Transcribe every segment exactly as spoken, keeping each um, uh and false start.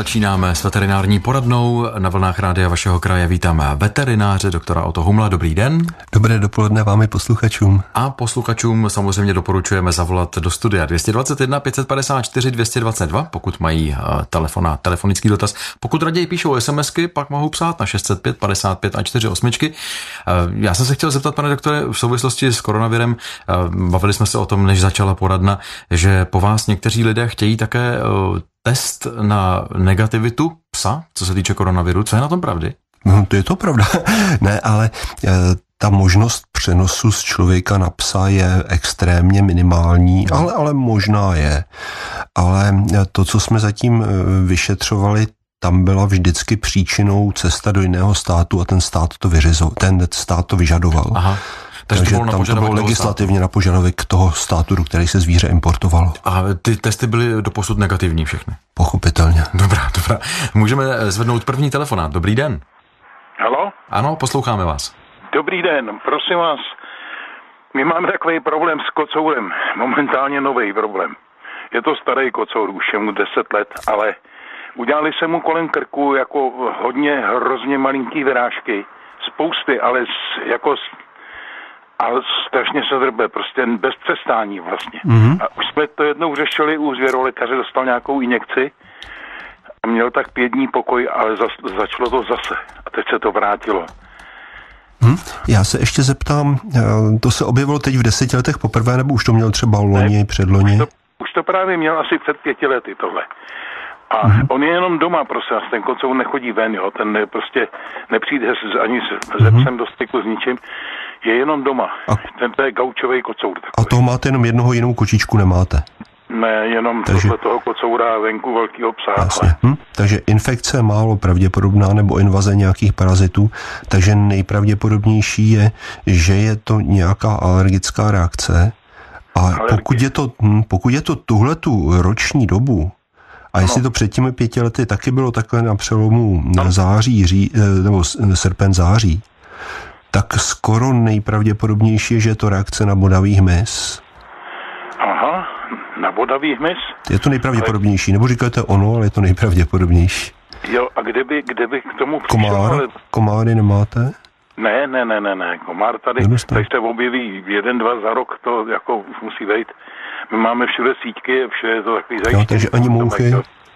začínáme s veterinární poradnou. Na vlnách rádia vašeho kraje vítáme veterináře doktora Otto Humla. Dobrý den. Dobré dopoledne vám i posluchačům. A posluchačům samozřejmě doporučujeme zavolat do studia dvě stě dvacet jedna pět set padesát čtyři dvě stě dvacet dva, pokud mají telefon a telefonický dotaz. Pokud raději píšou SMSky, pak mohou psát na šest set pět padesát pět a čtyři osmičky. Já jsem se chtěl zeptat, pane doktore, v souvislosti s koronavirem, bavili jsme se o tom, než začala poradna, že po vás někteří lidé chtějí také test na negativitu psa, co se týče koronaviru. Co je na tom pravdy? No, to je to pravda. Ne, ale e, ta možnost přenosu z člověka na psa je extrémně minimální, no. ale, ale možná je. Ale to, co jsme zatím vyšetřovali, tam byla vždycky příčinou cesta do jiného státu a ten stát to vyřizoval, ten stát to vyžadoval. Aha. Takže, Takže to tam to bylo legislativně na požadavek toho státu, do který se zvíře importovalo. A ty testy byly doposud negativní všechny? Pochopitelně. Dobrá, dobrá. Můžeme zvednout první telefonát. Dobrý den. Haló? Ano, posloucháme vás. Dobrý den, prosím vás. My máme takový problém s kocourem. Momentálně nový problém. Je to starý kocour, už je mu deset let, ale udělali se mu kolem krku jako hodně hrozně malinký vyrážky. Spousty, ale jako... ale strašně se drbe, prostě bez přestání vlastně. Mm-hmm. A už jsme to jednou řešili u zvěrolékaře, dostal nějakou injekci a měl tak pět dní pokoj, ale za, začalo to zase. A teď se to vrátilo. Hmm. Já se ještě zeptám, to se objevilo teď v deseti letech poprvé, nebo už to měl třeba loni, ne, předloni? Už to, už to právě měl asi před pěti lety tohle. A mm-hmm. on je jenom doma, prosím vás, ten kocour nechodí ven, jo, ten ne, prostě nepřijde ani se mm-hmm. psem do styku s ničím. Je jenom doma. A, Tento je gaučový kocour. Takový. A toho máte jenom jednoho, jinou kočičku nemáte? Ne, jenom Takže... tohle toho kocoura venku velkýho psa. Jasně. Hm? Takže infekce je málo pravděpodobná nebo invaze nějakých parazitů, takže nejpravděpodobnější je, že je to nějaká alergická reakce a pokud je to, hm, pokud je to tuhletu roční dobu, a jestli to před těmi pěti lety taky bylo takhle na přelomu na září, ří, nebo srpen září, tak skoro nejpravděpodobnější je, že je to reakce na bodavý hmyz. Aha, na bodavý hmyz? Je to nejpravděpodobnější, nebo říkáte ono, ale je to nejpravděpodobnější. Jo, a kde by, kde by k tomu přišel? Komár? Ale... Komáry nemáte? Ne, ne, ne, ne, ne. Komár tady, tady se objeví jeden, dva za rok, to jako už musí vejít. My máme všude síťky, všude je to takový zajištění. No, takže ani mouchy?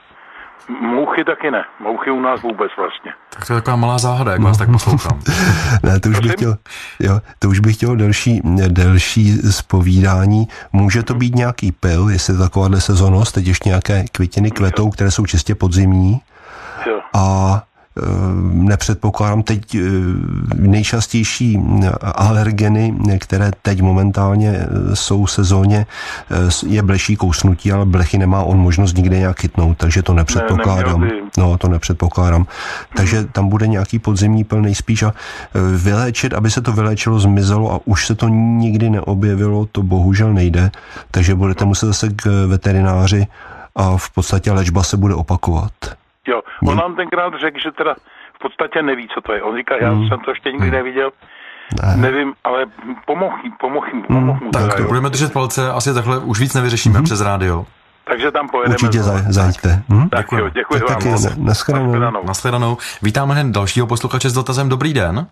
Mouchy taky ne. Mouchy u nás vůbec vlastně. Tak to je taková malá záhada, jak vás tak poslouchám. Ne, to už bych chtěl, jo, to už bych chtěl delší, delší zpovídání. Může to být nějaký pil, jestli je takováhle sezónnost, teď ještě nějaké květiny kvetou, které jsou čistě podzimní. Jo. A nepředpokládám teď nejčastější alergeny, které teď momentálně jsou v sezóně, je bleší kousnutí, ale blechy nemá on možnost nikde nějak chytnout, takže to nepředpokládám. Ne, no, to nepředpokládám. Takže tam bude nějaký podzimní pil nejspíš a vyléčit, aby se to vyléčilo, zmizelo a už se to nikdy neobjevilo, to bohužel nejde, takže budete muset zase k veterináři a v podstatě léčba se bude opakovat. Jo, on nám tenkrát řekl, že teda v podstatě neví, co to je. On říká, já hmm. jsem to ještě nikdy neviděl, ne. nevím, ale pomohl pomohl pomohl mu. Tak to budeme držet palce, asi takhle už víc nevyřešíme hmm. přes rádio. Takže tam pojedeme. Určitě zajďte. Hm? Tak jo, děkuji tak vám. Tak nashledanou. Nashledanou. Vítáme hned dalšího posluchače s dotazem. Dobrý den.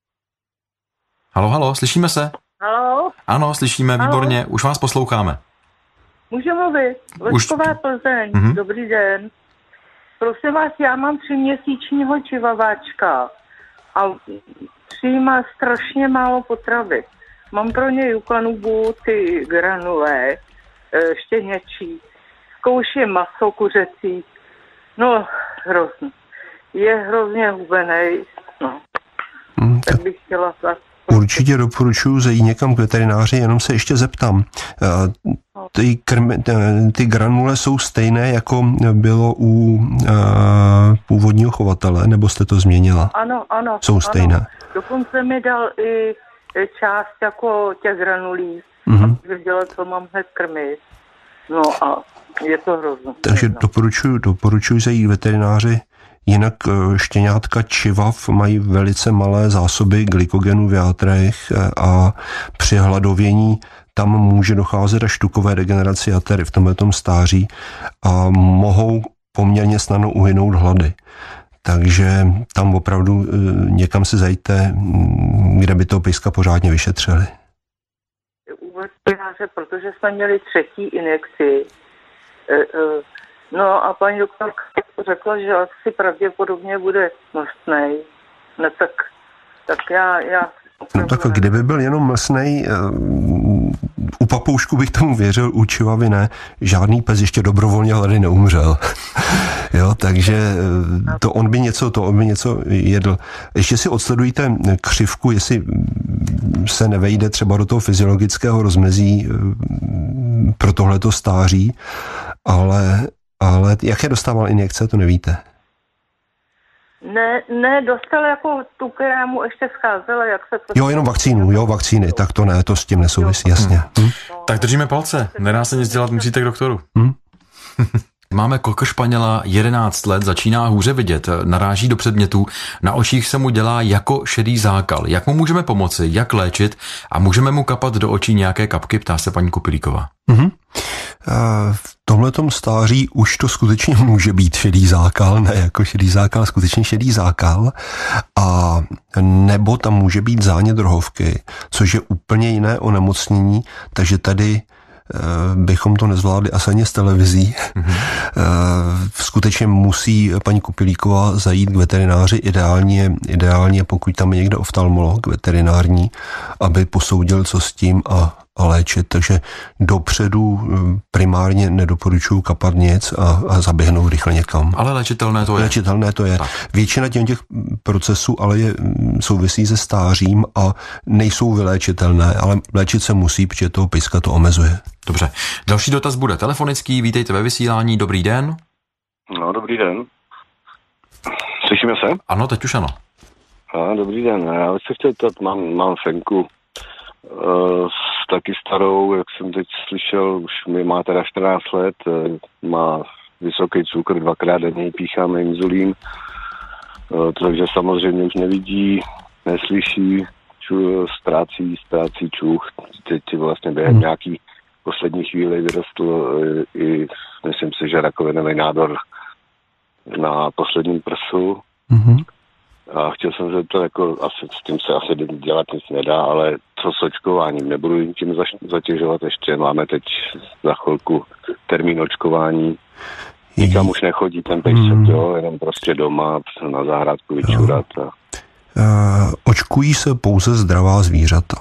Halo, halo, slyšíme se? Halo? Ano, slyšíme, halo? Výborně, už vás posloucháme. Můžu mluvit? Lečková Plzeň, mm-hmm. Dobrý den. Prosím vás, já mám tříměsíčního čivaváčka a přijímá strašně málo potravy. Mám pro něj u kanubu ty granule, štěněčí, zkouším maso kuřecí, no hrozně. Je hrozně hubenej, no. Hmm, tak bych chtěla zase. Určitě doporučuji zajít někam k veterináři, jenom se ještě zeptám. Ty, krmy, ty granule jsou stejné, jako bylo u a, původního chovatele, nebo jste to změnila? Ano, ano. Jsou stejné. Ano. Dokonce mi dal i část jako těch granulí, mm-hmm. abych věděla, co mám hned krmit. No a je to hrozné. Takže doporučuji, doporučuji zajít k veterináři. Jinak štěňátka čivav mají velice malé zásoby glykogenu v játrech a při hladovění tam může docházet až tukové degeneraci jater v tomhletom stáří a mohou poměrně snadno uhynout hlady. Takže tam opravdu někam si zajďte, kde by toho pejska pořádně vyšetřili. U veterináře, protože jsme měli třetí injekci. No a paní doktorka řekla, že asi pravděpodobně bude mlsnej. No tak, tak já... já no tak kdyby byl jenom mlsnej, u papoušku bych tomu věřil, u čivavy ne. Žádný pes ještě dobrovolně hlady neumřel. Jo, takže to on by něco, to on by něco jedl. Ještě si odsledujte křivku, jestli se nevejde třeba do toho fyziologického rozmezí pro tohleto stáří, ale, ale jaké dostával injekce, to nevíte? Ne, ne, dostal jako tu, která mu ještě scházela, jak se... To... Jo, jenom vakcínu, jo, vakcíny, tak to ne, to s tím nesouvisí, jasně. Hm? Tak držíme palce, nedá se nic dělat, musíte k doktoru. Hm? Máme Cocker Spaniela, jedenáct let, začíná hůře vidět, naráží do předmětů, na očích se mu dělá jako šedý zákal. Jak mu můžeme pomoci, jak léčit a můžeme mu kapat do očí nějaké kapky, ptá se paní Kupilíková. Mm-hmm. V tomhletom stáří už to skutečně může být šedý zákal, ne jako šedý zákal, skutečně šedý zákal, a nebo tam může být zánět rohovky, což je úplně jiné onemocnění, takže tady bychom to nezvládli asi ani z televizí. Mm-hmm. Skutečně musí paní Kupilíková zajít k veterináři, ideálně, ideálně pokud tam je někde oftalmolog veterinární, aby posoudil, co s tím a, a léčit. Takže dopředu primárně nedoporučuju kapat nic a, a zaběhnout rychle někam. Ale léčitelné to je. Léčitelné to je. Tak. Většina těch, těch procesů ale je, souvisí se stářím a nejsou vyléčitelné, ale léčit se musí, protože toho pejska to omezuje. Dobře. Další dotaz bude telefonický. Vítejte ve vysílání. Dobrý den. No, dobrý den. Slyšíme se? Ano, teď už ano. A, dobrý den. Já bych se chtěl ptat, mám, mám fenku uh, taky starou, jak jsem teď slyšel, už mi má teda čtrnáct let, uh, má vysoký cukr, dvakrát denně pícháme inzulín, uh, takže samozřejmě už nevidí, neslyší, ču, ztrácí, ztrácí čuch. Teď vlastně během hmm. nějaký poslední chvíli vyrostl i, myslím si, že rakovinový nádor na posledním prsu. Mm-hmm. A chtěl jsem se to jako, asi, s tím se asi dělat nic nedá, ale co s očkováním? Nebudu jim tím zatěžovat ještě. Máme teď za chvilku termín očkování. Nikam už nechodí ten pejsek, mm. jo, jenom prostě doma na zahrádku vyčurat. A... Uh, očkují se pouze zdravá zvířata.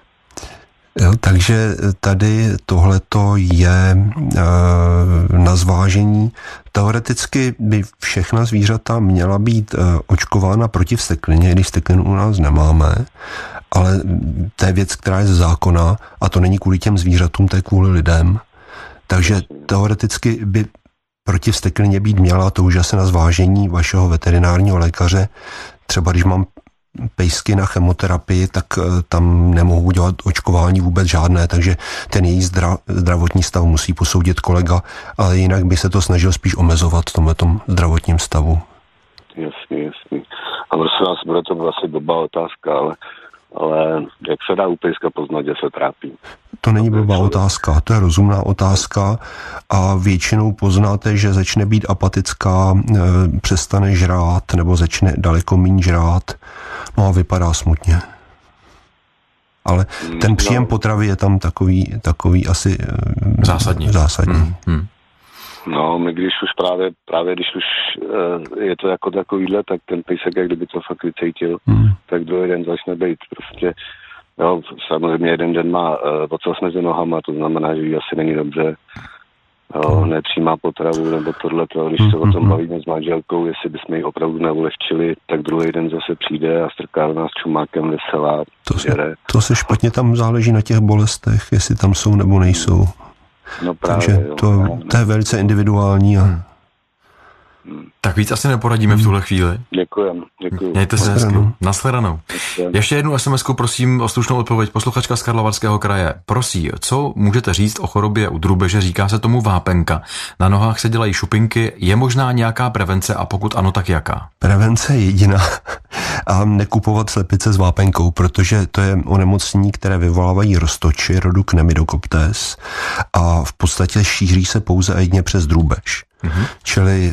Jo, takže tady tohleto je e, na zvážení. Teoreticky by všechna zvířata měla být e, očkována proti vsteklině, když vsteklinu u nás nemáme, ale to je věc, která je ze zákona a to není kvůli těm zvířatům, to je kvůli lidem. Takže teoreticky by proti vsteklině být měla, to už asi na zvážení vašeho veterinárního lékaře. Třeba když mám pejsky na chemoterapii, tak tam nemohou udělat očkování vůbec žádné, takže ten její zdra, zdravotní stav musí posoudit kolega, ale jinak by se to snažil spíš omezovat v tomhletom zdravotním stavu. Jasně, jasně. A prosím vás, bude to vlastně blbá otázka, ale, ale jak se dá u pejska poznat, že se trápí? To není blbá otázka, to je rozumná otázka a většinou poznáte, že začne být apatická, přestane žrát nebo začne daleko méně žrát, no a vypadá smutně. Ale ten příjem no. potravy je tam takový, takový asi zásadní. zásadní. Hmm. Hmm. No, my když už právě, právě když už uh, je to jako takovýhle, tak ten pejsek, jak kdyby to fakt vycítil, hmm. tak druhý den začne být prostě, jo, samozřejmě jeden den má uh, ocas mezi nohama, to znamená, že jí asi není dobře, jo, nepřijímá potravu nebo tohleto, když se o tom bavíme s manželkou, jestli bychom ji opravdu neulehčili, tak druhý den zase přijde a strká do nás čumákem veselá. To se, to se špatně tam záleží na těch bolestech, jestli tam jsou nebo nejsou. No právě, takže to, jo, to je velice individuální. A... Hmm. Tak víc asi neporadíme v tuhle chvíli. Děkujem, děkuji. Mějte se hezky. Nashledanou. Ještě jednu SMSku, prosím o slušnou odpověď. Posluchačka z Karlovarského kraje. Prosí, co můžete říct o chorobě u drůbeže? Říká se tomu vápenka. Na nohách se dělají šupinky. Je možná nějaká prevence a pokud ano, tak jaká? Prevence je jediná. A nekupovat slepice s vápenkou, protože to je onemocnění, které vyvolávají roztoči rodu Chlamydokoptes a v podstatě šíří se pouze a jedně přes drůbež. Mm-hmm. Čili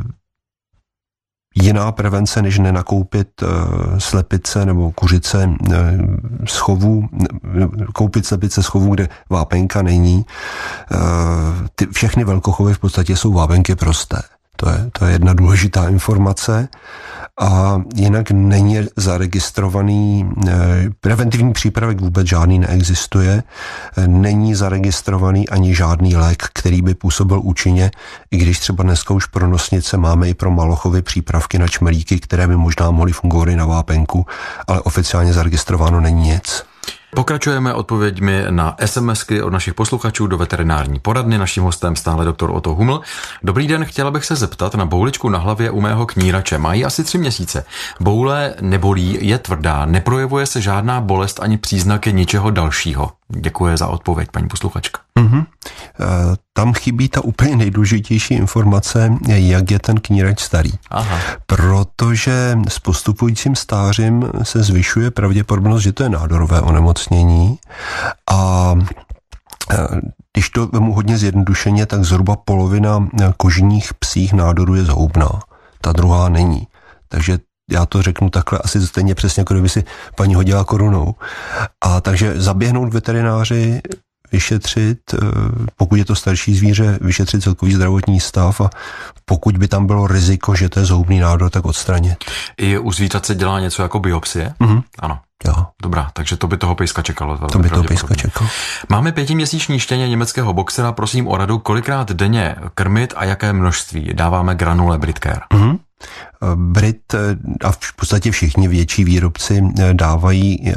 jiná prevence, než nenakoupit uh, slepice nebo kuřice uh, z chovů, koupit slepice z chovů, kde vápenka není. Uh, ty, všechny velkochovy v podstatě jsou vápenky prosté. To je, to je jedna důležitá informace. A jinak není zaregistrovaný, preventivní přípravek vůbec žádný neexistuje, není zaregistrovaný ani žádný lék, který by působil účinně, i když třeba dneska už pro nosnice máme i pro malochovy přípravky na čmelíky, které by možná mohly fungovat i na vápenku, ale oficiálně zaregistrováno není nic. Pokračujeme odpověďmi na SMSky od našich posluchačů do veterinární poradny. Naším hostem stále doktor Otto Huml. Dobrý den, chtěla bych se zeptat na bouličku na hlavě u mého knírače. Mají asi tři měsíce. Boule nebolí, je tvrdá, neprojevuje se žádná bolest ani příznaky ničeho dalšího. Děkuji za odpověď, paní posluchačka. Mm-hmm. Tam chybí ta úplně nejdůležitější informace, jak je ten knírač starý. Aha. Protože s postupujícím stářím se zvyšuje pravděpodobnost, že to je nádorové onemocnění a když to vemu hodně zjednodušeně, tak zhruba polovina kožních psích nádorů je zhoubná. Ta druhá není. Takže já to řeknu takhle asi stejně přesně, jako kdyby si paní hodila korunou. A takže zaběhnout veterináři, vyšetřit, pokud je to starší zvíře, vyšetřit celkový zdravotní stav a pokud by tam bylo riziko, že to je zhoubný nádor, tak odstranit. I u zvířat se dělá něco jako biopsie? Mm-hmm. Ano. Jo. Dobrá, takže to by toho pejska čekalo. To by toho pejska čekalo. Máme pětiměsíční štěně německého boxera, prosím o radu, kolikrát denně krmit a jaké množství? Dáváme granule Britcare. Mm-hmm. Brit a v podstatě všichni větší výrobci dávají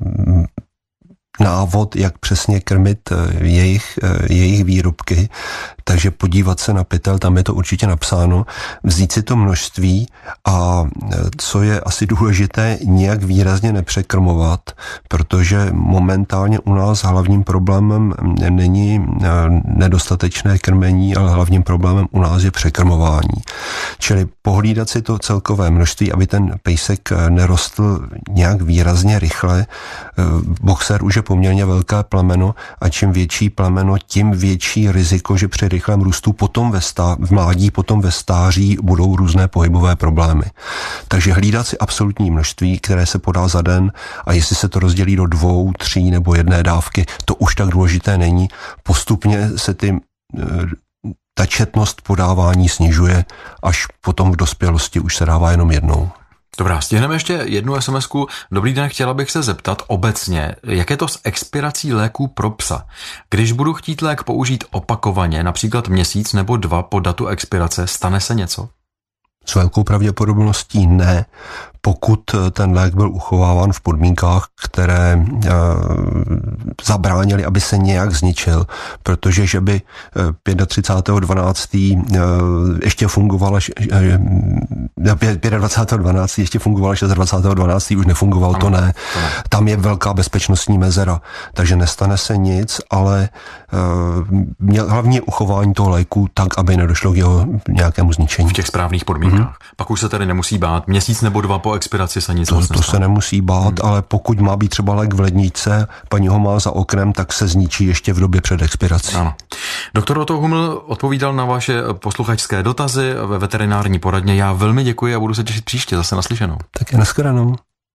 návod, jak přesně krmit jejich, jejich výrobky, takže podívat se na pytel, tam je to určitě napsáno, vzít si to množství a co je asi důležité, nějak výrazně nepřekrmovat, protože momentálně u nás hlavním problémem není nedostatečné krmení, ale hlavním problémem u nás je překrmování. Čili pohlídat si to celkové množství, aby ten pejsek nerostl nějak výrazně rychle. Boxer už je poměrně velké plemeno a čím větší plemeno, tím větší riziko, že při rychlém růstu potom ve stá- v mládí, potom ve stáří budou různé pohybové problémy. Takže hlídat si absolutní množství, které se podá za den a jestli se to rozdělí do dvou, tří nebo jedné dávky, to už tak důležité není. Postupně se ty ta četnost podávání snižuje, až potom v dospělosti už se dává jenom jednou. Dobrá, stihneme ještě jednu SMSku. Dobrý den, chtěla bych se zeptat obecně, jak je to s expirací léků pro psa? Když budu chtít lék použít opakovaně, například měsíc nebo dva po datu expirace, stane se něco? S velkou pravděpodobností ne, pokud ten lék byl uchováván v podmínkách, které e, zabránily, aby se nějak zničil, protože že by třicátého pátého dvanáctého E, ještě fungovala e, dvacátého pátého dvanáctého ještě fungovala dvacátého šestého dvanáctého už nefungoval, ano, to ne. To ne. Tam je velká bezpečnostní mezera, takže nestane se nic, ale e, hlavně uchování toho léku tak, aby nedošlo k jeho nějakému zničení. V těch správných podmínkách. Mm-hmm. Pak už se tady nemusí bát. Měsíc nebo dva po expiraci se nic to, moc to se nemusí bát, hmm. ale pokud má být třeba lék v ledničce, paní ho má za oknem, tak se zničí ještě v době před expirací. Ano. Doktor Otto Huml odpovídal na vaše posluchačské dotazy ve veterinární poradně. Já velmi děkuji a budu se těšit příště zase naslyšenou. Tak je nashledanou.